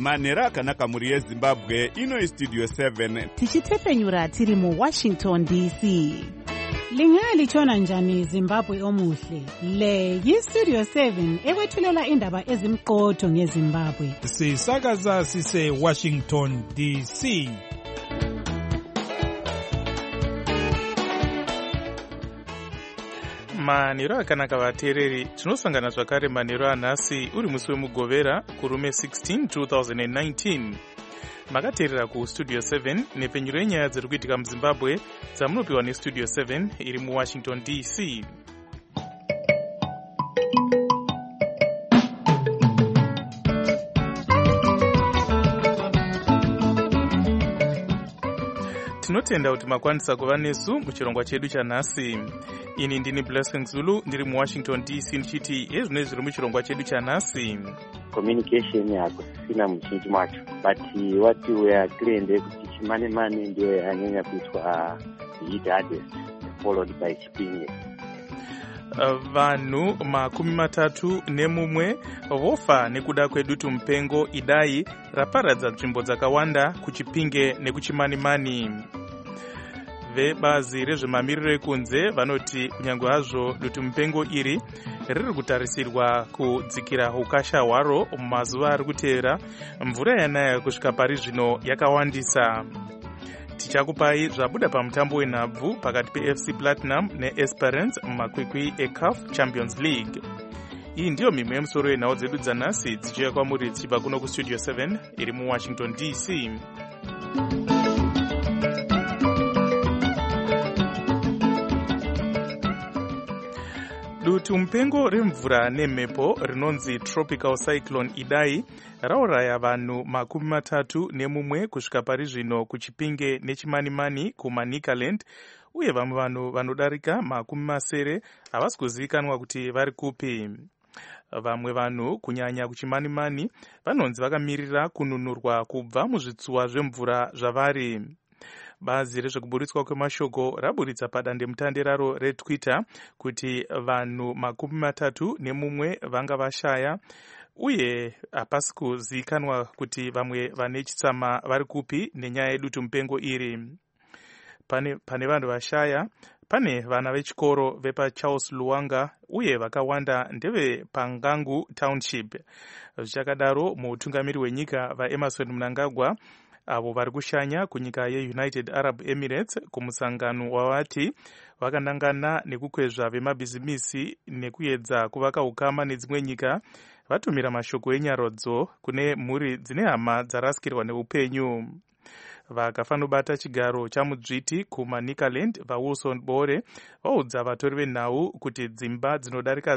manhero akanaka mhuri yezimbabwe. Ino Studio 7 tichitepenyura tiri muWashington DC. Lingalitshona njani Zimbabwe omuhle? Le yiStudio 7 ekwethulela indaba ezimqotho ngeZimbabwe. Sisakaza sise Washington DC. Manhero akanaka vateereri, tinosangana zvakare manhero anhasi uri musi wemugovera kurume 16 2019. Makateerera kuStudio 7 nepenyuro yenyaya dziri kuitika muZimbabwe dzamunopiwa neStudio 7 iri muWashington DC. Tinotenda kuti makwanisa kuva nesu muchirongwa chedu chanhasi. Ini ndini Blessing Zulu ndiri muWashington DC ndichiti ezvino zviri muchirongwa chedu chanhasi. Communication hakusina muzhinji macho, but what we are clear ndekuti chimane ndiyo yanyanya kuitwa hit hardest followed by Chipinge. Vanhu 31 vofa nekuda kwedutu mupengo idai raparadza nzvimbo dzakawanda kuChipinge nekuChimanimani. Vebazi rezvemamiriro ekunze vanoti kunyange hazvo dutu mupengo iri riri kutarisirwa kudzikira ukasha hwaro mumazuva ari kuteera, mvura yanaya kusvika pari zvino yakawandisa. Tichakupai zvabuda pamutambo wenhabvu pakati peFC Platinum neEsperance mumakwikwi eCAF Champions League. Iyi ndiyo mimwe yemusoro yenhau dzedu dzanhasi dzichiuya kwamuri dzichibva kuno kuStudio 7 iri muWashington DC. Dutu mupengo remvura nemhepo rinonzi Tropical Cyclone Idai rauraya vanhu 31 kusvika pari zvino kuChipinge neChimanimani kuManicaland, uye vamwe vanhu vanodarika 70 havasi kuzivikanwa kuti vari kupi. Vamwe vanhu kunyanya kuChimanimani vanonzi vakamirira kununurwa kubva muzvitsuwa zvemvura zvavari. Bazi rezvekuburitswa kwemashoko raburitsa padandemutande raro reTwitter kuti vanhu 31 vanga vashaya, uye hapasi kuzivikanwa kuti vamwe vane chitsama vari kupi nenyaya yedutu mupengo iri. Pane vanhu vashaya, pane vana vechikoro vepaCharles Luwanga uye vakawanda ndeve Pangangu Township. Zvichakadaro, muutungamiri hwenyika vaEmerson Mnangagwa avo vari kushanya kunyika yeUnited Arab Emirates kumusangano wavati vakanangana nekukwezva vemabhizimisi nekuedza kuvaka ukama nedzimwe nyika, vatumira mashoko enyarodzo kune mhuri dzine hama dzarasikirwa neupenyu. Vakafanobata chigaro chamudzviti kuManicaland vaWilson Bore vaudza vatori venhau kuti dzimba dzinodarika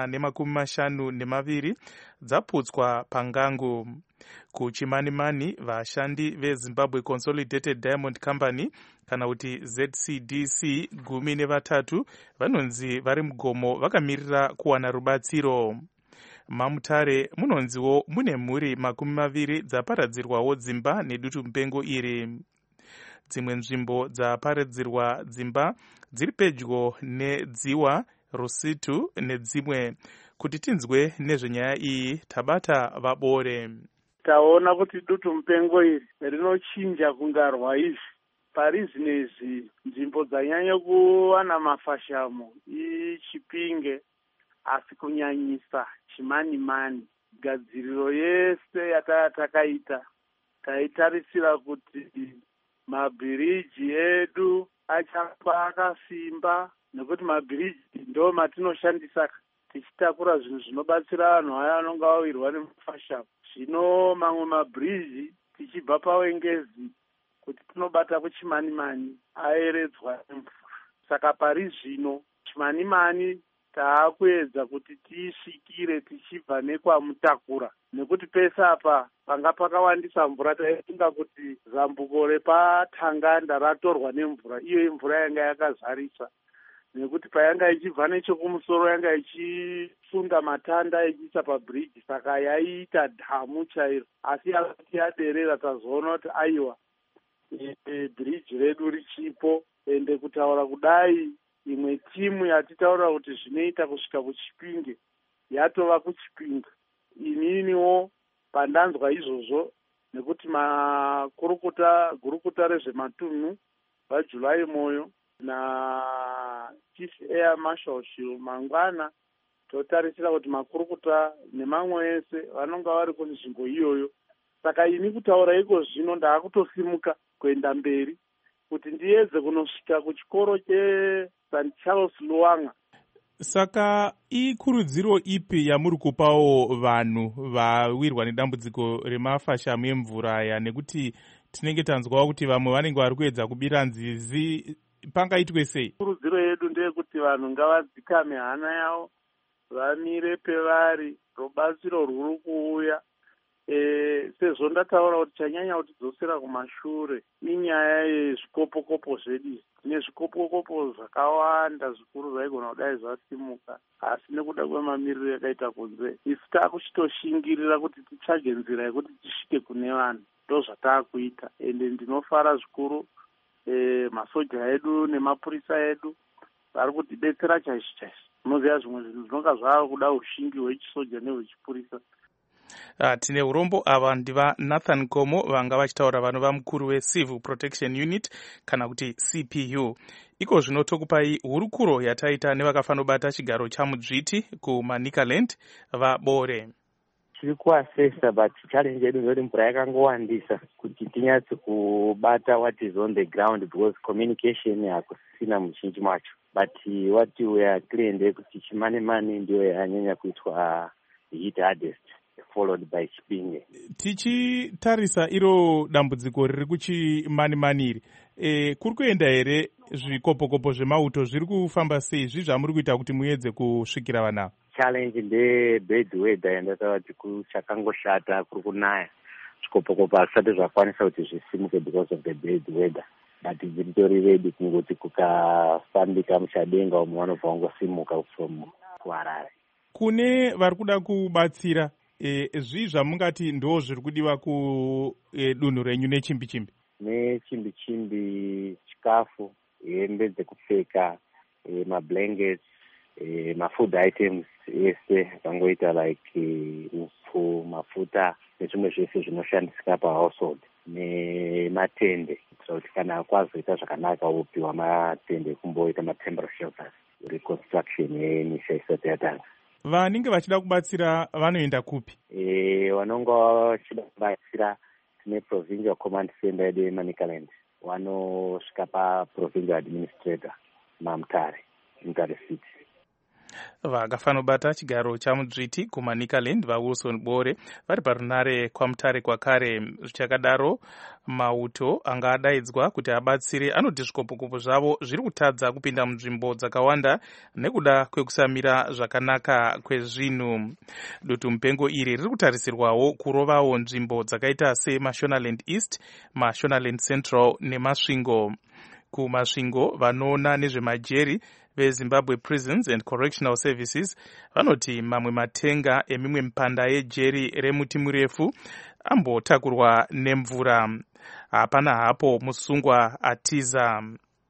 152 dzaputswa Pangangu. KuChimanimani vashandi veZimbabwe Consolidated Diamond Company kana kuti ZCDC 13 vanonzi vari mugomo vakamirira kuwana rubatsiro. Mamutare munonziwo mune mhuri 20 dzaparadzirwawo dzimba nedutu mupengo iri. Dzimwe nzvimbo dzaparadzirwa dzimba dziri pedyo nedziwa, Rusitu nedzimwe. Kuti tinzwe nezvenyaya iyi tabata vaBore. Taona kuti dutu mupengo iri rinochinja kungarwa izvi parizinezi nzvimbo dzanyanya kuwana mafashamo iChipinge, asi kunyanyisa Chimanimani. Gadziriro yese yatakaita taitarisira kuti mabhiriji edu achapa akasimba, nekuti mabhiriji ndo matinoshandisa tichitakura zvinhu zvinobatsira vanhu aya vanonga vawirwa nemafashamo. Zvino mamwe mabhiriji tichibva paWengezi kuti tinobata kuChimanimani aeredzwa nemvura. Saka pari zvino Chimanimani taakuedza kuti tiisvikire tichibva nekwaMutakura, nekuti pese apa panga pakawandisa mvura taifunga kuti zambuko repaTanganda ratorwa nemvura, iyo imvura yanga yakazarisa, nekuti payanga ichibva nechekumusoro yanga ichifunda matanda ichiisa pabhiriji, saka yaiita dhamu chairo. Asi yakati yaderera tazoona kuti aiwa, bhiriji redu richipo, ende kutaura kudai imwe timu yatitaura kuti zvinoita kusvika kuChipinge yatova kuChipinge. Ininiwo pandanzwa izvozvo nekuti gurukuta rezvematunhu vaJuly Moyo naChief Air Marshal Shilu mangwana totarisira kuti makurukuta nemamwe ese vanonga vari kunzvimbo iyoyo. Saka ini kutaura iko zvino ndaakutosimuka kuenda mberi kuti ndiyedze kunosvika kuchikoro cheSt Charles Lwanga. Saka ikurudziro ipi yamuri kupawo vanhu vawirwa nedambudziko remafashamu emvura aya, nekuti tinenge tanzwawo kuti vamwe vanenge vari kuedza kubira nzizi, pangaitwe sei? Kurudziro yedu ndeyekuti vanhu ngavadzikame hana yavo, vamire pevari, rubatsiro rwuri kuuya. Sezvo ndataura kuti chanyanya kutidzosera kumashure inyaya yezvikopokopo zvedu. Tine zvikopokopo zvakawanda zvikuru zvaigona kudai zvasimuka, asi nekuda kwemamiriro yakaita kunze isi taakuchitoshingirira kuti titsvage nzira yekuti tisvike kune vanhu. Ndo zvataakuita, ende ndinofara zvikuru masoja edu nemapurisa edu vari kutidetsera chaizvo chaizvo. Unoziva zvimwe zvinhu zvinonga zvava kuda ushingi hwechisoja nehwechipurisa. Tine urombo ava ndiva Nathan Komo vanga vachitaura vanova mukuru weCivil Protection Unit kana kuti CPU. Iko zvino tokupai hurukuro yataita nevakafanobata chigaro chamudzviti kuManicaland vaBore. Tiri kuasesa but challenge yedu ndoti mvura yakangowandisa kuti tinyatse kubata what is on the ground because communication hakusina muzhinji macho. But what we are clear ndekuti Chimanimani ndiyo yanyanya kuitwa hit hardest followed by Chipinge. Tichitarisa iro dambudziko riri kuChimanimani iri, kuri kuenda here zvikopokopo zvemauto zviri kufamba sei? Izvi zvamuri kuita kuti muedze kusvikira vana? Challenge ndebad weather yandataura kuti kuchakangoshata kuri kunaya. Zvikopokopo hazvisati zvakwanisa kuti zvisimuke because of the bad weather. But dziritori ready kungoti kukafambika muchadenga umwe vanobva vangosimuka from kuHarare. Kune vari kuda kubatsira, zvii zvamungati ndo zviri kudiwa kudunhu renyu nechimbi-chimbi? Nechimbi-chimbi, chikafu, hembe dzekupfeka, mablankets, mafood items ese akangoita like upfu, mafuta nezvimwe zvese zvinoshandisika pahousehold, nematende kuitira kuti kana kwazoita zvakanaka upiwa matende kumboita matemporary shelters, reconstruction yemisha isati yatanga. Vanenge vachida kubatsira vanoenda kupi? Vanonga vachida kubatsira tine provincial command center yedu yeManicaland, vanosvika paprovincial administrator maMutare City. Vakafanobata chigaro chamudzviti kuManicaland vaWilson Bore vari parunare kwaMutare kwakare. Zvichakadaro mauto anga adaidzwa kuti abatsire anoti zvikopokopo zvavo zviri kutadza kupinda munzvimbo dzakawanda nekuda kwekusamira zvakanaka kwezvinhu. Dutu mupengo iri riri kutarisirwawo kurovawo nzvimbo dzakaita seMashonaland East, Mashonaland Central neMasvingo. KuMasvingo vanoona nezvemajeri veZimbabwe Prisons and Correctional Services vanoti mamwe matenga emimwe mipanda yejeri remuti murefu ambotakurwa nemvura. Hapana hapo musungwa atiza.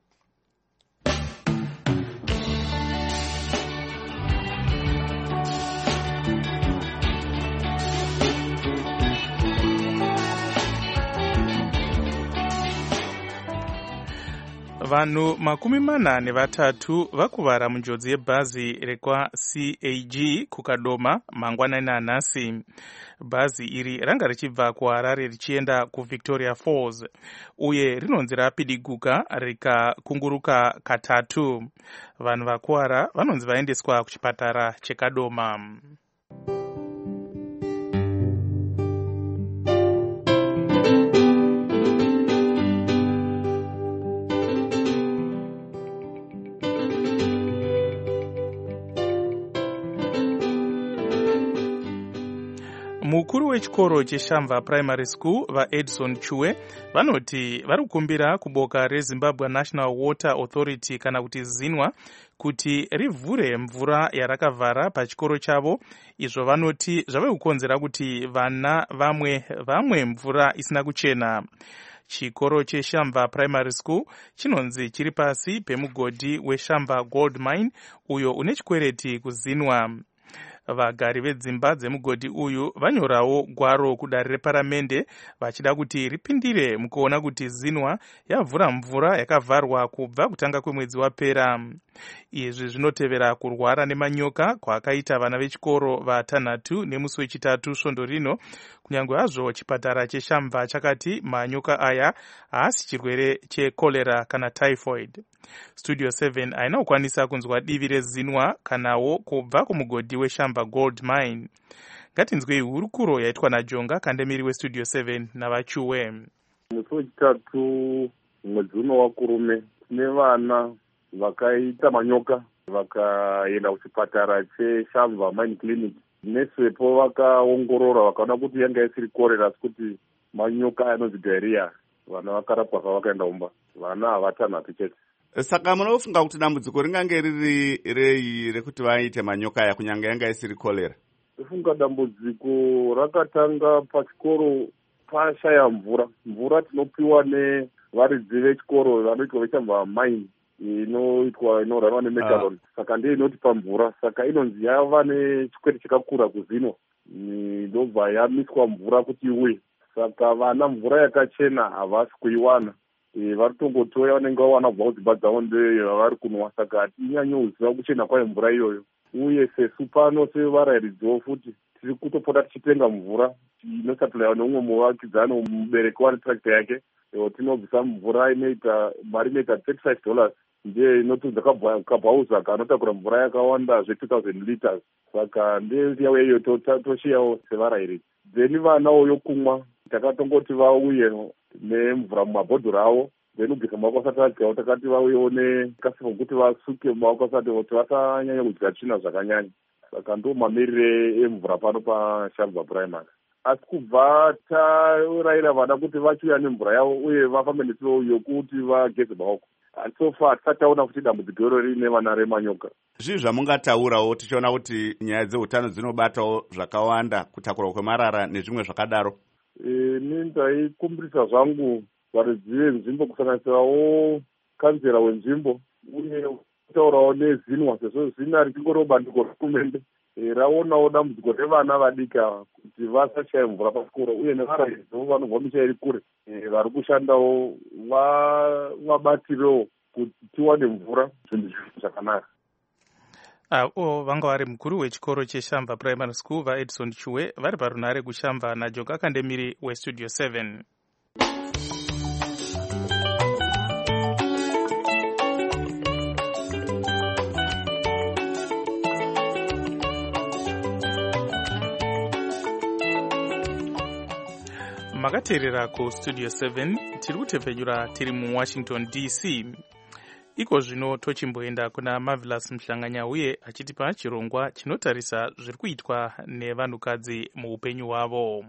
Vanhu 43 vakuvara munjodzi yebhazi rekwaCAG kukadoma mangwanani nanhasi. Bhazi iri ranga richibva kuHarare richienda kuVictoria Falls uye rinonzi rapidiguka rikakunguruka katatu. Vanhu vakuwara vanonzi vaendeswa kuchipatara cheKadoma. Mukuru wechikoro cheShamva Primary School vaEdson Chue vanoti vari kukumbira kuboka reZimbabwe National Water Authority kana kuti ZINWA kuti rivhure mvura yarakavhara pachikoro chavo. Izvo vanoti zvave kukonzera kuti vana vamwe mvura isina kuchena. Chikoro cheShamva Primary School chinonzi chiri pasi pemugodhi weShamva Gold Mine uyo une chikwereti kuZINWA. vagari vedzimba dzemugodhi uyu vanyorawo gwaro kudare reparamende vachida kuti ripindire mukuona kuti zinwa yavhura mvura yakavharwa kubva kutanga kwemwedzi wapera. Izvi zvinotevera kurwara nemanyoka kwakaita vana vechikoro vatanhatu nemusi wechitatu svondo rino, kunyange hazvo chipatara cheshamva chakati manyoka aya haasi chirwere chekorera kana typhoid. Studio 7 haina kukwanisa kunzwa divi rezinwa kanawo kubva kumugodhi weshamva gold mine. Ngatinzwei hurukuro yaitwa naJonga Kandemiri weStudio 7 navachuwe. Musi wechitatu mwedzi uno wakurume tine vana vakaita manyoka vakaenda kuchipatara cheshamva mine clinic. Nesepo vakaongorora vakaona kuti yanga isiri korera asi kuti manyoka anonzi diarrhea. Vana vakarapwa vakaenda umba. Vana havatanhatu chete. Saka munofunga kuti dambudziko ringange riri rei rekuti vaite manyoka aya kunyange yanga isiri korera? Tofunga dambudziko rakatanga pachikoro pashaya mvura. Mvura tinopiwa nevaridzi vechikoro vanoitwa vechamva mine inorarama nemetalon. Saka ndiyo inotipa mvura. Saka inonzi yava nechikwete chakakura kuzino. Ndobva yamiswa mvura kuti iwe. Saka vana mvura yakachena havasi kuiwana. Varitongotoya vanenge vawana kubva kudzimba dzavo ndeyo vari kunwa. Saka hatinyanyo kuziva kuchena kwayo mvura iyoyo. Uye sesu pano sevarayiridziwo futi tiri kutopota tichitenga mvura inosapuliwa neumwe muvakidzani mubereki wane tractor yake. Tinobvisa mvura inoita mari inoita $35 ndiye inotunza kabhauza kanotakura mvura yakawanda zve 2000 liters. Saka ndeyauya iyo toshiyawo sevarayiridzi. Then vanawo yokumwa takatongoti vauye nemvura mumabhodhoro avo. Then ugeza maoko asati adyawo takati vauyewo nekasipo kuti vasuke maoko asati kuti vasanyanya kudya tsvina zvakanyanya. Saka ndo mamirire emvura pano pashamva primary. Asi kubva taurayira vana kuti vachiuya nemvura yavo uye vafambe netsuro yokuti vageze maoko. So far tisati taona kuti dambudziko iro rine vana remanyoka. Zvii zvamungataurawo tichiona kuti nyaya dzeutano dzinobatawo zvakawanda, kutakura kwemarara nezvimwe zvakadaro? Ndaikumbirisa zvangu varidzi venzvimbo kusanganisirawo kanzera wenzvimbo uye kutaurawo nezinwa sezvo zina richingoriwo bandiko rehurumende raonawo dambudziko revana vadika kuti vasashaya mvura pachikoro uye nevaraidziwo vanobva misha iri kure vari kushandawo vabatirewo kuti tiwane mvura zvinhu zvakanaka. Vanga vari mukuru wechikoro cheshamva primary school vaEdison Chuwe vari parunhare kushamva naJonga Kandemiri weStudio 7. Makateerera kuStudio 7 tiri kutepfenyura tiri muWashington DC. Iko zvino tochimboenda kuna Marvelous Mhlanganya uye achitipa chirongwa chinotarisa zviri kuitwa nevanhukadzi muupenyu hwavo.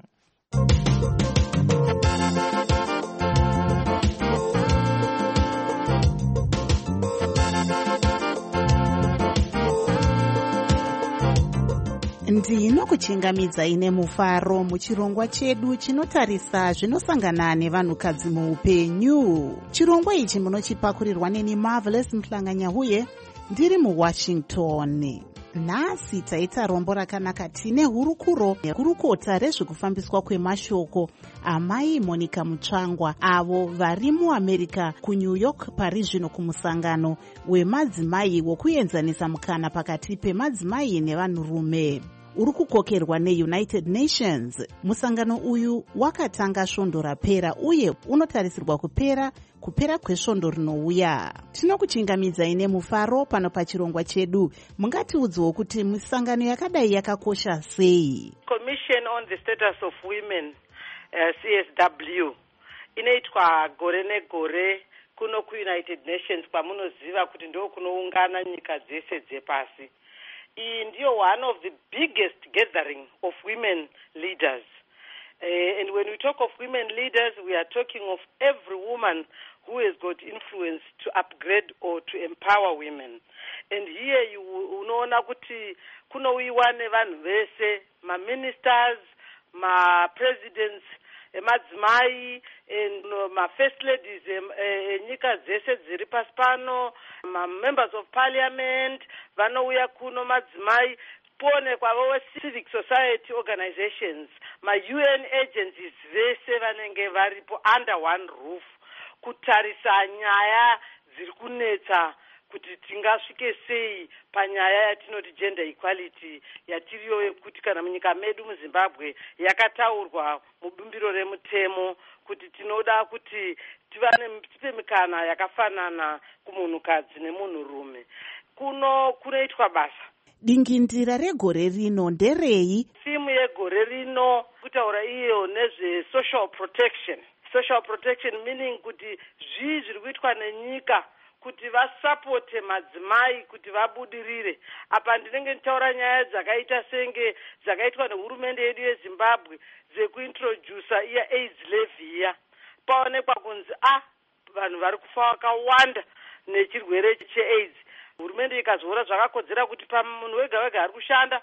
Ndinokuchingamidzai nemufaro muchirongwa chedu chinotarisa zvinosangana nevanhukadzi muupenyu. Chirongwa ichi munochipakurirwa neni Marvelous Mhlanganya uye ndiri muWashington. Nhasi taita rombo rakanaka tine hurukuro nekurukota rezvekufambiswa kwemashoko amai Monica Mutsvangwa avo vari muAmerica kuNew York pari zvino kumusangano wemadzimai wokuenzanisa mukana pakati pemadzimai nevanhurume uri kukokerwa neUnited Nations. Musangano uyu wakatanga svondo rapera uye unotarisirwa kupera kwesvondo rinouya. Tinokuchingamidzai nemufaro pano pachirongwa chedu. Mungatiudzewo kuti misangano yakadai yakakosha sei? Commission on the Status of Women, CSW, inoitwa gore negore kuno kuUnited Nations kwamunoziva kuti ndo kunoungana nyika dzese dzepasi. Iyi ndiyo one of the biggest gathering of women leaders. And when we talk of women leaders, we are talking of every woman who has got influence to upgrade or to empower women. And here you unoona kuti kunowiwa nevanhu vese, ma-ministers, ma-presidents, madzimai, ma-first ladies, nyika dzese dziri pasi pano, ma-members of parliament, vanouya kuno madzimai, poonekwawo civic society organizations, ma-UN agencies vese vanenge varipo under one roof kutarisa nyaya dziri kunetsa kuti tingasvike sei panyaya yatinoti gender equality yatiriyo yekuti kana munyika medu muZimbabwe yakataurwa mubumbiro remutemo kuti tinoda kuti tipe mikana yakafanana kumunhukadzi nemunhurume. Kunoitwa basa. Dingindira regore rino nderei? Thimu yegore rino kutaura iyo nezve-social protection. Social protection meaning kuti zviri kuitwa nenyika kuti vasapote madzimai kuti vabudirire. Apa ndinenge nditaura nyaya dzakaita senge dzakaitwa nehurumende yedu yeZimbabwe dzekuintrodusa iya AIDS levy iya. Paonekwa kunzi vanhu vari kufa vakawanda nechirwere cheAIDS. Hurumende ikazoona zvakakodzera kuti pamunhu wega wega ari kushanda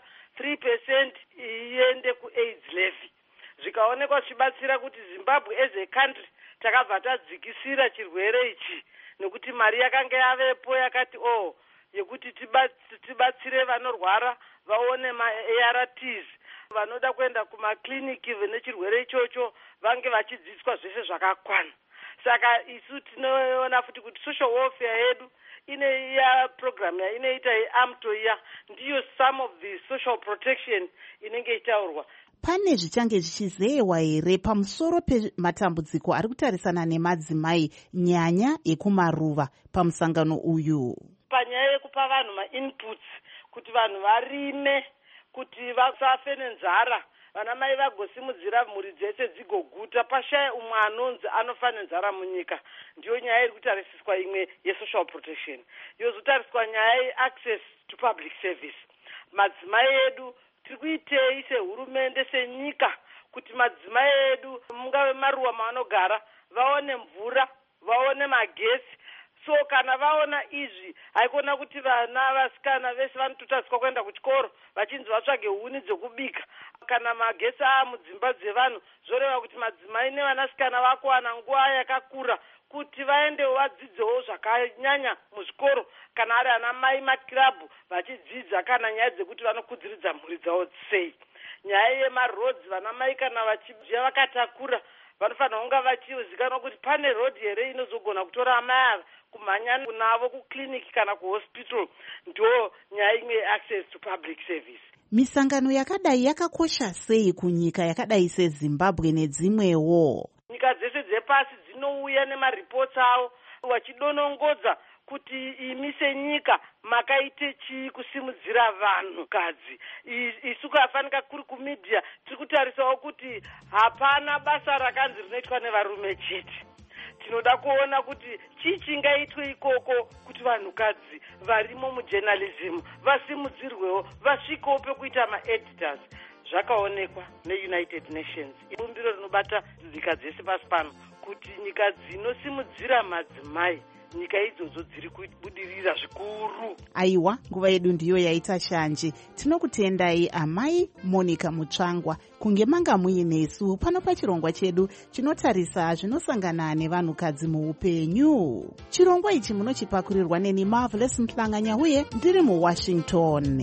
3% iende kuAIDS levy. Zvikaonekwa zvichibatsira kuti Zimbabwe as a country takabva tadzikisira chirwere ichi nekuti mari yakanga yavepo yakati yekuti tibatsire vanorwara vaone ma-ARTs, vanoda kuenda kumakliniki nechirwere ichocho vange vachidzidziswa zvese zvakakwana. Saka isu tinoona futi kuti social welfare yedu ine iya program inoita yeAMTO iya ndiyo some of the social protection inenge itaurwa. Pane zvichange zvichizeewa here pamusoro pematambudziko ari kutarisana nemadzimai nyanya yekumaruva pamusangano uyu? Panyaya yekupa vanhu ma-inputs kuti vanhu varime, kuti vasafe nenzara, vanamai vagosimudzira mhuri dzese dzigoguta, pashaya umwe anonzi anofa nenzara munyika. Ndiyo nyaya iri kutarisiswa imwe ye-social protection. Yozotariswa nyaya ye-access to public service. Madzimai edu tiri kuitei sehurumende senyika kuti madzimai edu mungave maruwa maanogara vaone mvura, vaone magesi. So kana vaona izvi haikona kuti vana vasikana vese vanototariswa kuenda kuchikoro vachinzi vatsvage huni dzekubika. Kana magesi mudzimba dzevanhu zvoreva kuti madzimai nevanasikana vakuwana nguva yakakura kuti vaendewo vadzidzewo zvakanyanya muzvikoro, kana ari ana mai makirabhu vachidzidza kana nyaya dzekuti vanokudziridza mhuri dzavo sei. Nyaya yemarodzi, vana mai kana vachibva vakatakura vanofanira kunga vachizikanwa kuti pane rodhi here inozogona kutora amai ava kumhanya navo kukliniki kana kuhospital. Ndo nyaya imwe access to public service. Misangano yakadai yakakosha sei kunyika yakadai seZimbabwe nedzimwewo? Nyika dzese dzepasi dzinouya nemaripoti avo vachidonongodza kuti imi senyika makaite chii kusimudzira vanhukadzi. Isu kafanika kuri kumedia tiri kutarisawo kuti hapana basa rakanzi rinoitwa nevarume chete. Tinoda kuona kuti chii chingaitwe ikoko kuti vanhukadzi varimo mujournalism vasimudzirwewo, vasvikewo pekuita maeditors. Zvakaonekwa neUnited Nations, bumbiro rinobata nyika dzese pasi pano, kuti nyika dzinosimudzira madzimai nyika idzodzo dziri kubudirira zvikuru. Aiwa, nguva yedu ndiyo yaita shanje. Tinokutendai amai Monica Mutsvangwa kunge manga muinesu pano pachirongwa chedu chinotarisa zvinosangana nevanhukadzi muupenyu. Chirongwa ichi munochipakurirwa neni Marvelous Mhlanganya uye ndiri muWashington.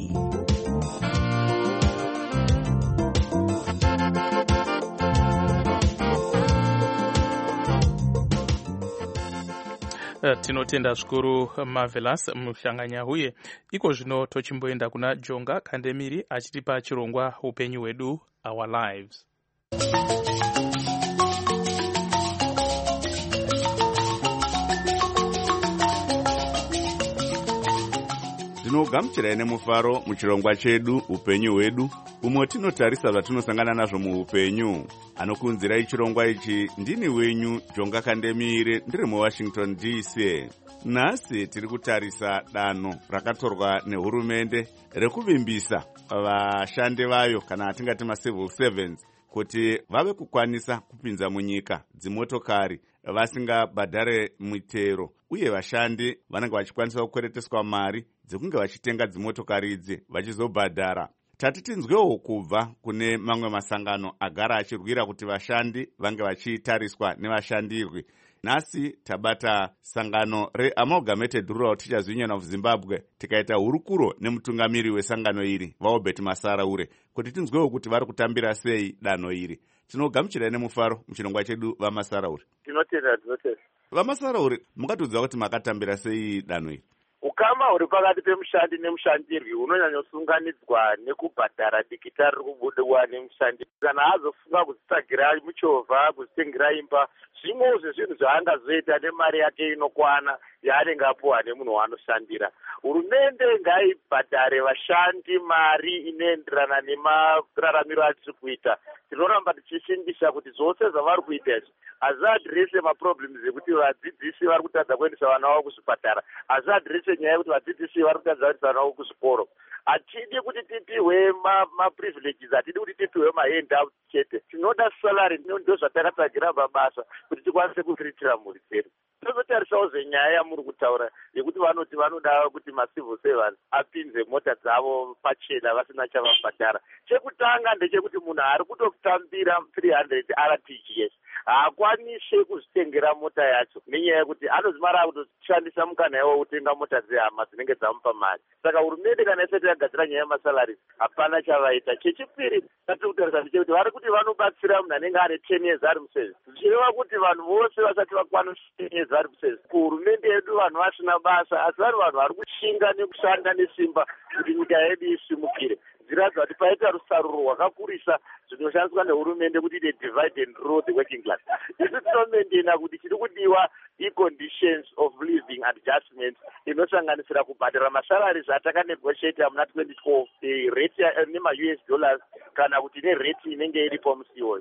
Tinotenda zvikuru Marvelous Mhlanganya uye iko zvino tochimboenda kuna Jonga Kandemiri achitipa chirongwa upenyu hwedu, Our Lives. Tinogamuchirai nemufaro muchirongwa chedu upenyu hwedu, umwe tinotarisa zvatinosangana nazvo muupenyu. Anokunzirai chirongwa ichi ndini wenyu Jonga Kandemire, ndiri muWashington DC. Nhasi tiri kutarisa danho rakatorwa nehurumende rekuvimbisa vashandi vayo kana atingati ma-civil servants kuti vave kukwanisa kupinza munyika dzimotokari vasingabhadhare mitero, uye vashandi vanenge vachikwanisa kukwereteswa mari dzekunge vachitenga dzimotokari idzi vachizobhadhara. Tati tinzwewo kubva kune mamwe masangano agara achirwira kuti vashandi vange vachitariswa nevashandirwi. nhasi tabata sangano reamalgamated rural teachers union of zimbabwe tikaita hurukuro nemutungamiri wesangano iri vaobert masaraure kuti tinzwewo kuti vari kutambira sei danho iri. Tinogamuchirai nemufaro muchirongwa chedu vamasaraure. Tinotenda. Vamasaraure, mungatiudza kuti makatambira sei danho iri? Ukama huri pakati pemushandi nemushandirwi hunonyanyosunganidzwa nekubhadhara dikita riri kubudiwa nemushandi. Kana azofunga kuzvitsvagira muchovha, kuzvitengera imba, zvimwewo zvezvinhu zvaangazoita nemari yake inokwana yaanenge apuwa nemunhu waanoshandira. Hurumende ngaibhadhare vashandi mari inoenderana nemararamiro atiri kuita. Tinoramba tichisimbisa kuti zvose zvavari kuita izvi hazviadhirese maproblems ekuti vadzidzisi vari kutadza kuendesa vana vavo kuzvipatara, hazviadhirese nyaya yekuti vadzidzisi vari kutadza kuendesa vana vavo kuzvikoro. Hatidi kuti tipiwe maprivileges, hatidi kuti tipiwe mahandout chete. Tinoda salary, ndo zvatakatsagira mabasa kuti tikwanise kuzviritira mhuri dzedu. Tozotarisawo zenyaya yamuri kutaura yekuti vanoti vanoda kuti macivil servants apinze mota dzavo pachena vasina chavabhadhara. Chekutanga ndechekuti munhu ari kutotambira 300 RTGS haakwanise kuzvitengera mota yacho nenyaya yekuti anozimara akutoshandisa mukana yawo kutenga mota dzehama dzinenge dzamupa mari. Saka hurumende kana isati yagadzira nyaya yemasalaries hapana chavaita. Chechipiri tatiri kutarisa ndechekuti vari kuti vanobatsira munhu anenge ane 10 years ari musevisi. Zvichireva kuti vanhu vose vasati vakwanisa 10 years ari musevisi. Kuhurumende yedu vanhu vasina basa, asi vari vanhu vari kushinga nekushanda nesimba kuti nyika yedu isimukire. Zviratidza kuti paita rusaruro rwakakurisa zvinoshandiswa nehurumende kuti ite divide and rule the working class. Isu tinomendena kuti chiri kudiwa i-conditions of living adjustments inosanganisira kubhadhara masalaries atakanegotiata muna 2012 rate nema-US dollars kana kuti nerate inenge iripo musi iyoyo.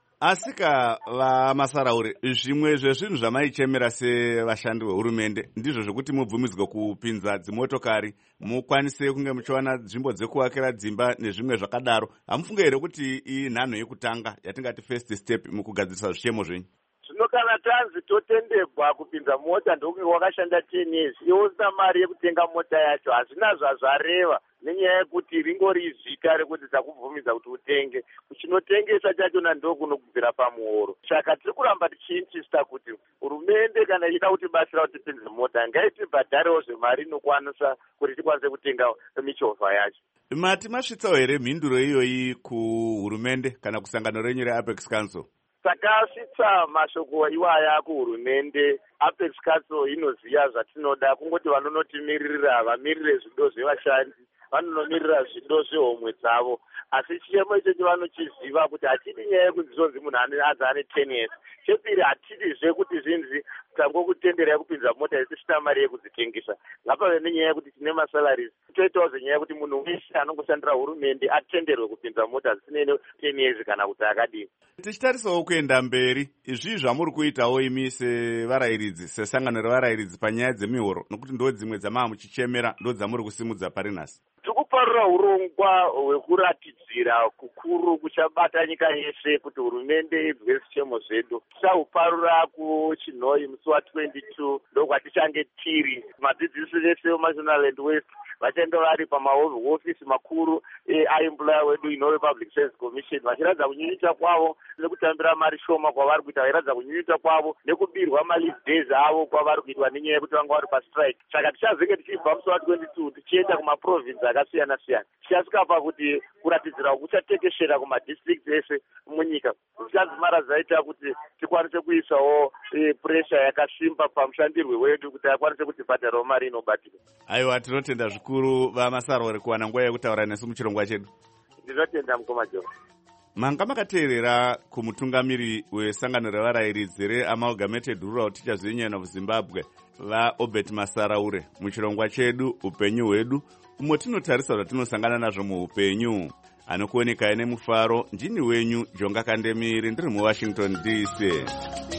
Asika vamasaraure, zvimwe zvezvinhu zvamaichemera sevashandi vehurumende ndizvo zvekuti mubvumidzwe kupinza dzimotokari, mukwanise kunge muchiwana nzvimbo dzekuakira dzimba nezvimwe zvakadaro. Hamufunge here kuti iyi nhanho yekutanga yatingati first step mukugadzirisa zvichemo zvenyu? Zvino kana tanzi totendebwa kupinza mota ndokunge wakashanda 10 years iwe usina mari yekutenga mota yacho, hazvina zvazvareva nenyaya yekuti ringori zita rekuti takubvumidza kuti utenge. Kuchinotengesa chachona ndokunokubvira pamuoro. Saka tiri kuramba tichiinsista kuti hurumende kana ichida kutibatsira kuti tipinze mota ngaitibhadharewo zvemari inokwanisa kuti tikwanise kutenga michovha yacho. Mati masvitsawo here mhinduro iyoyi kuhurumende kana kusangano renyu reApex Council? Takasvitsa mashoko iwaya kuhurumende. Apex Council inoziva zvatinoda, kungoti vanonotimirira vamirire zvido zvevashandi, vanonomirira zvido zvehomwe dzavo. Asi chiyemo ichocho vanochiziva kuti hatidi nyaya yekuti zvonzi munhu ane 10 years. Chepiri hatidizve kuti zvinzi tangokutendera yekupinza mota isina mari yekudzitengesa. Ngapave nenyaya yekuti tine masalaries. Toitawo zenyaya yekuti munhu wese anongoshandira hurumende atenderwe kupinza mota zvisinei 10 years kana kuti akadini. Tichitarisawo kuenda mberi, izvi zvamuri kuitawo imi sevarayiridzi, sesangano revarayiridzi panyaya dzemihoro, nokuti ndo dzimwe dzamava muchichemera, ndo dzamuri kusimudza pari nhasi. Tikuparura urongwa hwekuratidzira kukuru kuchabata nyika yese kuti hurumende ibve zvichemo zvedu. Tichahuparura kuChinhoyi musi wa22 ndokwatichange tiri. Madzidzisi vese veMashonaland West vachaenda vari pamahofisi makuru aemployer wedu Inove Public Service Commission vachiratidza kunyunyuta kwavo nekutambira mari shoma kwavari kuita, vachiratidza kunyunyuta kwavo nekubirwa maleave days avo kwavari kuitwa nenyaya yekuti vanga vari pastrike. Saka tichazenge tichibva musi wa22 tichienda kumaprovinsi akasiyana siyana, tichasvika pakuti kuratidzira kuchatekeshera kumadistricts ese munyika. Zvichadzimara zvaita kuti tikwanise kuisawo pressure yakasimba pamushandirwe wedu kuti akwanise kutibhadharawo mari inobatika. Aiwa, tinotenda zvikuru vamasarwari kuwana nguva yekutaura nesu muchirongwa chedu. Ndinotenda mukoma Joe. Manga makateerera kumutungamiri wesangano revarayiridzi reAmalgamated Rural Teachers Union of Zimbabwe vaObert Masaraure muchirongwa chedu upenyu hwedu, umwe tinotarisa zvatinosangana nazvo muupenyu. Anokuonekai nemufaro, ndini wenyu Jonga Kandemiri, ndiri muWashington DC.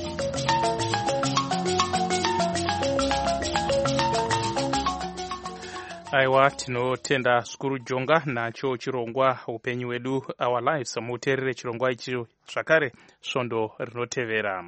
Aiwa, tinotenda zvikuru Jonga nacho chirongwa upenyu hwedu our lives. Muteerere chirongwa ichi zvakare svondo rinotevera.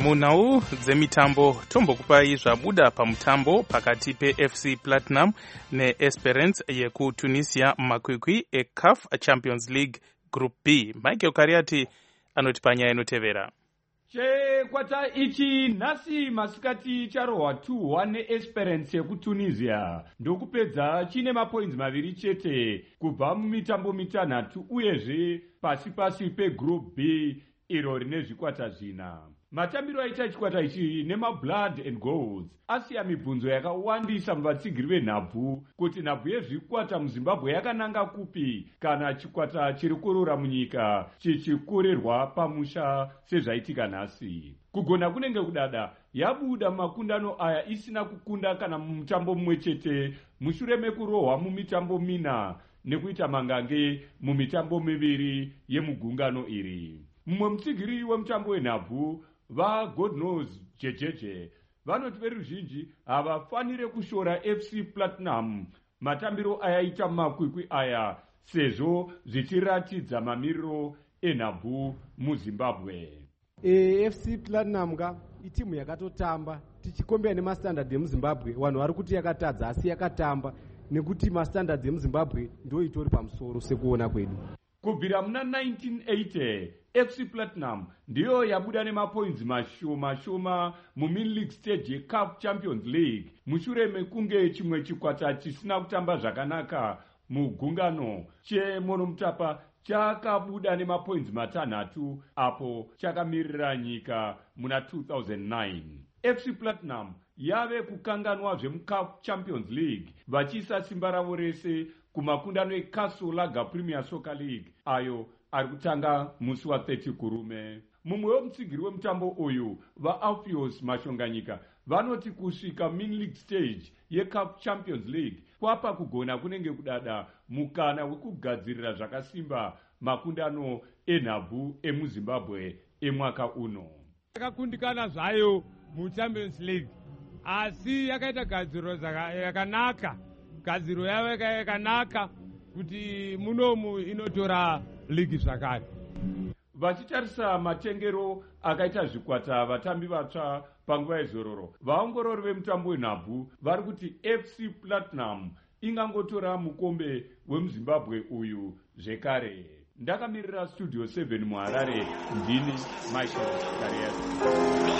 munhau dzemitambo tombokupai zvabuda pamutambo pakati peFC Platinum neEsperance yekutunisia mumakwikwi eCAF Champions League Group B. Michael Kariati anoti panyaya inotevera. Chikwata ichi nhasi masikati charohwa 2-1 neEsperance yekutunisia ndokupedza chine mapoints maviri chete kubva mumitambo mitanhatu uyezve pasi pegroup B iro rine zvikwata zvina. Matambiro aita chikwata ichi nemablood and goals asiya mibvunzo yakawandisa muvatsigiri venhabvu kuti nhabvu yezvikwata muZimbabwe yakananga kupi kana chikwata chiri kurura munyika chichikurirwa pamusha sezvaitika nhasi. Kugona kunenge kudada yabuda mumakundano aya isina kukunda kana mumutambo mumwe chete mushure mekurohwa mumitambo mina nekuita mangange mumitambo miviri yemugungano iri. Mumwe mutsigiri wemutambo wenhabvu God knows jejeje vanoti veruzhinji havafanire kushora FC Platinum matambiro ayaita mumakwikwi aya sezvo zvichiratidza mamiriro enhabvu muZimbabwe. FC Platinum itimu yakatotamba tichikombera nemastandard emuZimbabwe. Vanhu vari kuti yakatadza asi yakatamba nekuti mastandard emuZimbabwe ndio itori pamusoro sekuona kwedu. Kubvira muna 1980 FC Platinum ndiyo yabuda nemapoints mashoma mumid-league stage yeCAF Champions League mushure mekunge chimwe chikwata chisina kutamba zvakanaka mugungano cheMonomotapa chakabuda nemapoints matanhatu apo chakamirira nyika muna 2009. FC Platinum yave kukanganwa zvemuCAF Champions League vachiisa simba ravo rese kumakundano eCastle Lager Premier Soccer League ayo ari kutanga musi wa30 kurume. Mumwe wemutsigiri wemutambo uyu vaAlpheus Mashonganyika vanoti kusvika mid-league stage yeCAF Champions League kwapa kugona kunenge kudada mukana wekugadzirira zvakasimba makundano enhabvu emuZimbabwe emwaka uno. Yakakundikana zvayo muChampions League asi yakaita gadziro yakanaka. Gadziro yavo yakanaka kuti munomu inotora ligi zvakare. Vachitarisa matengero akaita zvikwata vatambi vatsva panguva yezororo, vaongorori vemutambo wenhabvu vari kuti FC Platinum ingangotora mukombe wemuZimbabwe uyu zvekare. Ndakamirira Studio 7 muHarare, ndini Michael Kariati.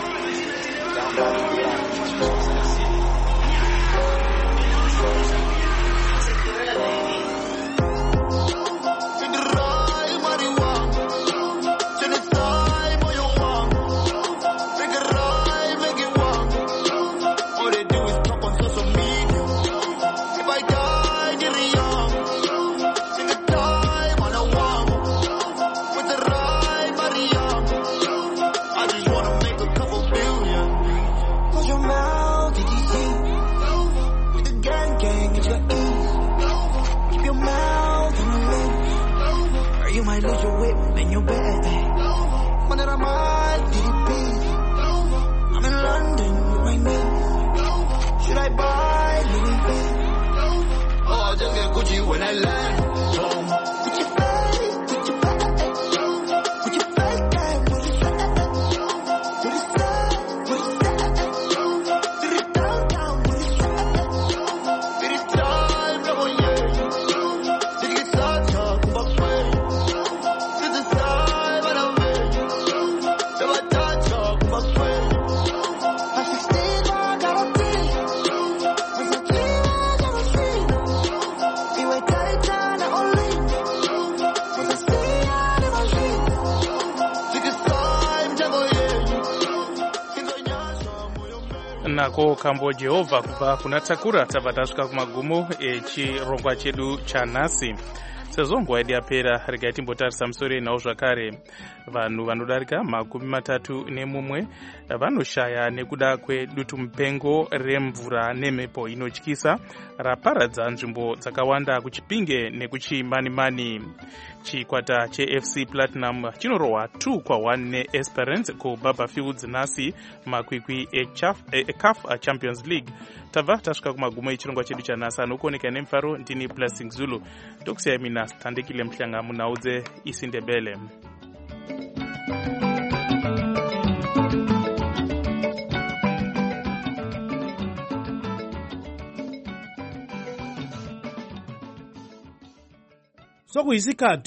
nako kambo Jehovha kubva kuna Takura tabva tasvika kumagumo echirongwa chedu chanhasi. Sezvo nguva yedu yapera, regai timbotarisa musoro yenhau zvakare. Vanhu vanodarika 31 vanoshaya nekuda kwedutu mupengo remvura nemhepo inotyisa raparadza nzvimbo dzakawanda kuChipinge nekuchiManimani. Chikwata cheFC Platinum chinorohwa 2-1 neEsperance kuBarberfields nhasi makwikwi eCAF Champions League. Tabva tasvika kumagumo echirongwa chedu chanhasi. Anokuoneka nemufaro ndini Blessing Zulu. Ndokusiyai mina Tandekile Mhlanga munhau dzeIsindebele. sokuyisikhathi